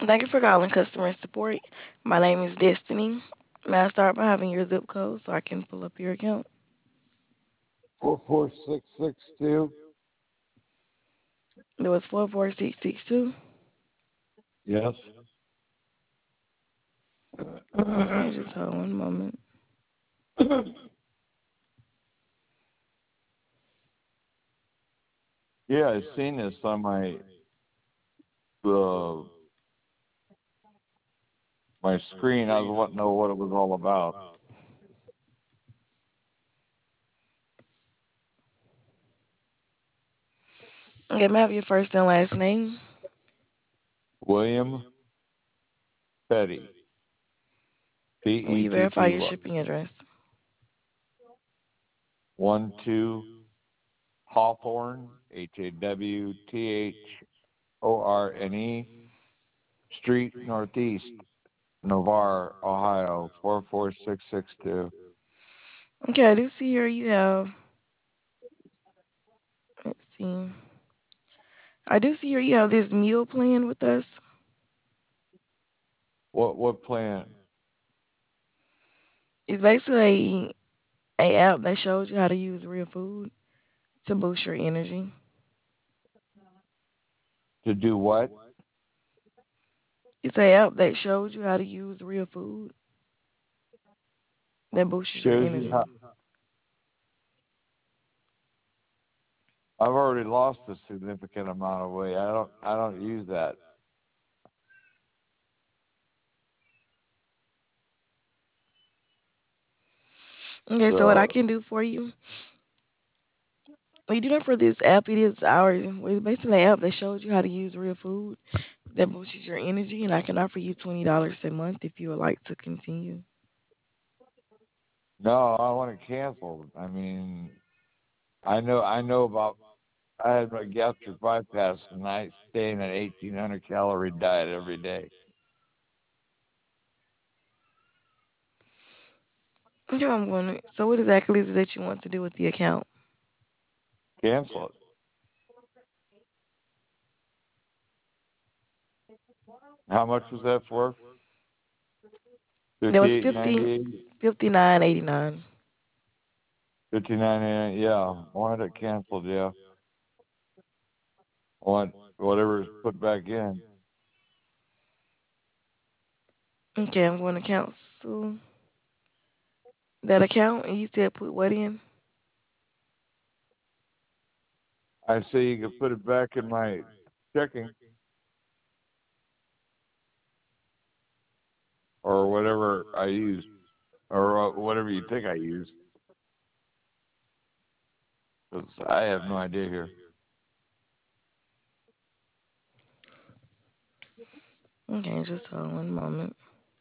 Thank you for calling customer support. My name is Destiny. May I start by having your zip code so I can pull up your account? 44662. It was 44662. Yes. Okay, just hold one moment. Yeah, I seen this on uh, my screen. I was wanting to know what it was all about. Okay, may I have your first and last name? William Petty, Will you verify your Petty, shipping address? 12 Hawthorne, Hawthorne Street, Northeast, Navarre, Ohio, 44662. Okay, I do see here you have, let's see. I do see here you have this meal plan with us. What plan? It's basically a app that shows you how to use real food to boost your energy. To do what? It's a app that shows you how to use real food that boosts your Shows you energy. how. I've already lost a significant amount of weight. I don't use that. Okay, so what I So can do for you, when you do that for this app, it is ours. Well, it's basically an app that shows you how to use real food that boosts your energy, and I can offer you $20 a month if you would like to continue. no, I want to cancel. I mean, I know about. I had my gastric bypass, and I stay in an 1,800 calorie diet every day. Okay, I'm going to. So, what exactly is it that you want to do with the account? Cancel it. How much was that for? There was 58.98, 59.89. 59. Yeah, I wanted it canceled. Yeah, I want whatever's put back in. Okay, I'm going to cancel that account, and you said put what in? I say you can put it back in my checking or whatever I use or whatever you think I use. Because I have no idea here. Okay, just hold one moment.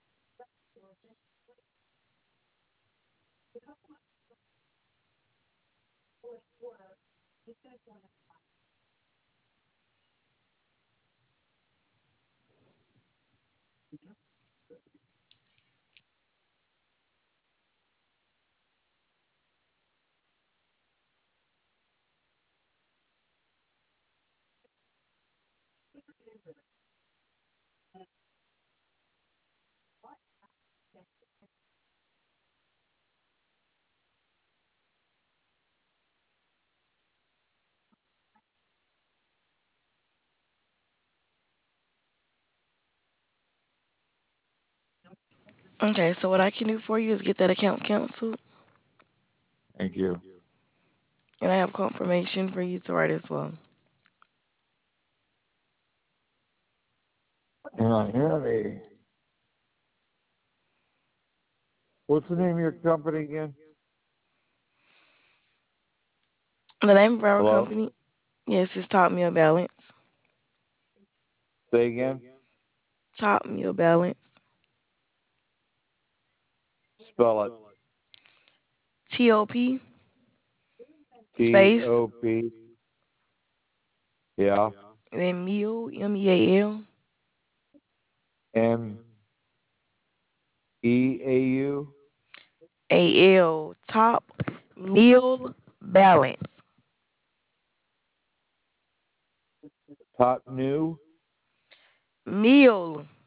Okay, so what I can do for you is get that account canceled, Thank you. and I have confirmation for you to write as well. Hang on here. What's the name of your company again? The name of our Hello? company, yes, is Top Meal Balance. Say again? Top Meal Balance. Spell it. TOP space TOP. Yeah. and then meal MEAL MEAU. AL Top Meal Balance. Top New. Meal.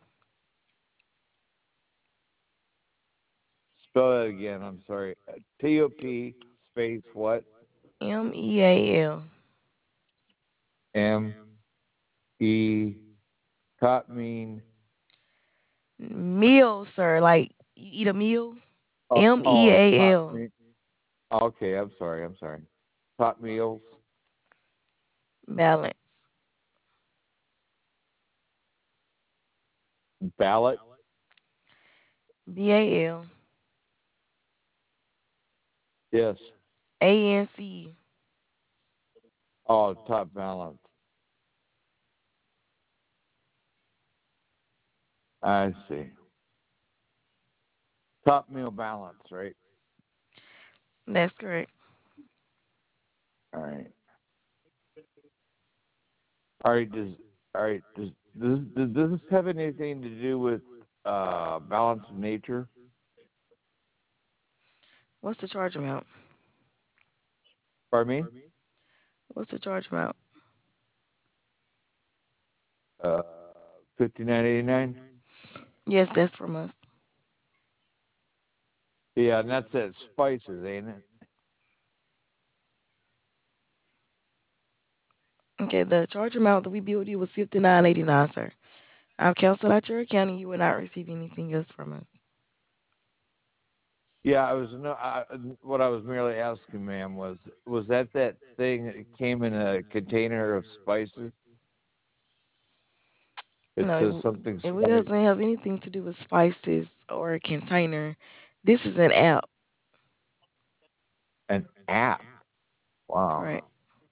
Spell that again. I'm sorry. TOP space what? MEAL. M E top mean. Meal, sir. Like you eat a meal. M E Oh, A top L. mean. Okay, I'm sorry. I'm sorry. Top meals. Balance. Ballot. BAL. Yes. ANC. Oh, top balance. I see. Top meal balance, right? That's correct. All right. All right. Does this have anything to do with balance of nature? What's the charge amount? Pardon me? What's the charge amount? Uh, 59.89. Yes, that's from us. Yeah, and that's at spices, ain't it? Okay, the charge amount that we billed you was $59.89, sir. I'll cancel out your account and you will not receive anything else from us. Yeah, I was no. What I was merely asking, ma'am, was that thing that came in a container of spices? It No, says something it spice. doesn't have anything to do with spices or a container. This is an app, An app. Wow. right?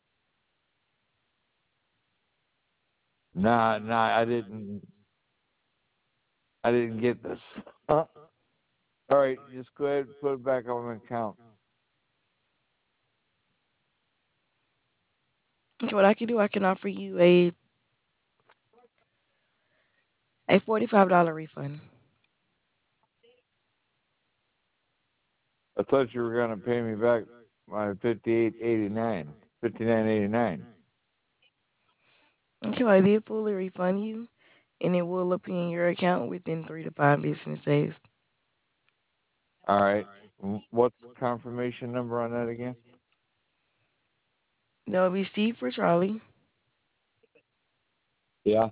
Nah, nah, I didn't get this. All right, just go ahead and put it back on my account. Okay, what I can do, I can offer you a $45 refund. I thought you were gonna pay me back my 59.89. Okay, well, I did fully refund you, and it will appear in your account within 3 to 5 business days. All right. What's the confirmation number on that again? That will be C for Charlie, Yeah.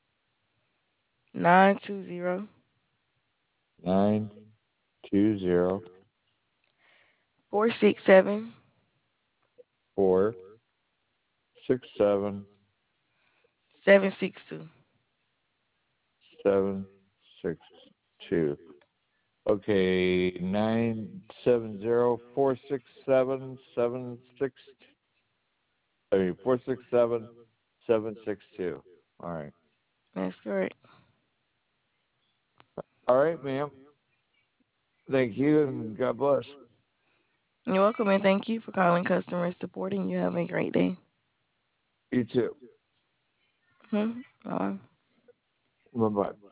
920 920 467 467 762. 762. Okay, 970 467 762. I mean 467 762. All right. That's correct. All right, ma'am. Thank you and God bless. You're welcome, and thank you for calling customer support, and you have a great day. You too. Hmm? Bye. Bye bye.